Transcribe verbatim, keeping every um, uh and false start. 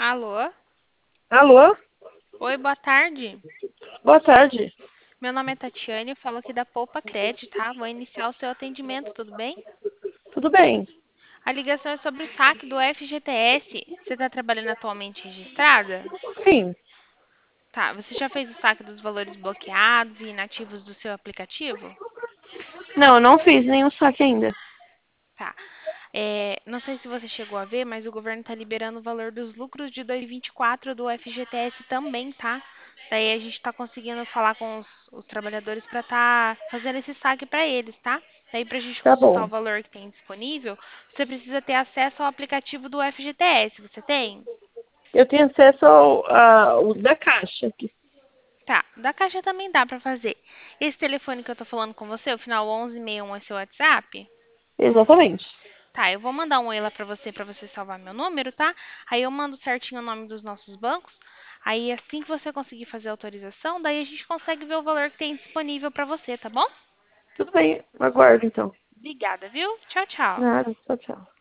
Alô? Alô? Oi, boa tarde. Boa tarde. Meu nome é Tatiane, eu falo aqui da Poupa Cred, tá? Vou iniciar o seu atendimento, tudo bem? Tudo bem? A ligação é sobre o saque do F G T S. Você está trabalhando atualmente registrada? Sim. Tá, você já fez o saque dos valores bloqueados e inativos do seu aplicativo? Não, eu não fiz nenhum saque ainda. Tá. É, não sei se você chegou a ver, mas o governo está liberando o valor dos lucros de dois mil e vinte e quatro do F G T S também, tá? Daí a gente está conseguindo falar com os, os trabalhadores para estar fazendo esse saque para eles, tá? Daí para a gente Tá consultar bom. o valor que tem disponível, você precisa ter acesso ao aplicativo do F G T S. Você tem? Eu tenho acesso ao, ao da Caixa. que- Tá. Da Caixa também dá para fazer. Esse telefone que eu tô falando com você, o final onze sessenta e um é seu WhatsApp? Exatamente. Tá, eu vou mandar um oi lá pra você, pra você salvar meu número, tá? Aí eu mando certinho o nome dos nossos bancos. Aí assim que você conseguir fazer a autorização, daí a gente consegue ver o valor que tem disponível pra você, tá bom? Tudo bem. Aguardo, então. Obrigada, viu? Tchau, tchau. Nada. Tchau, tchau.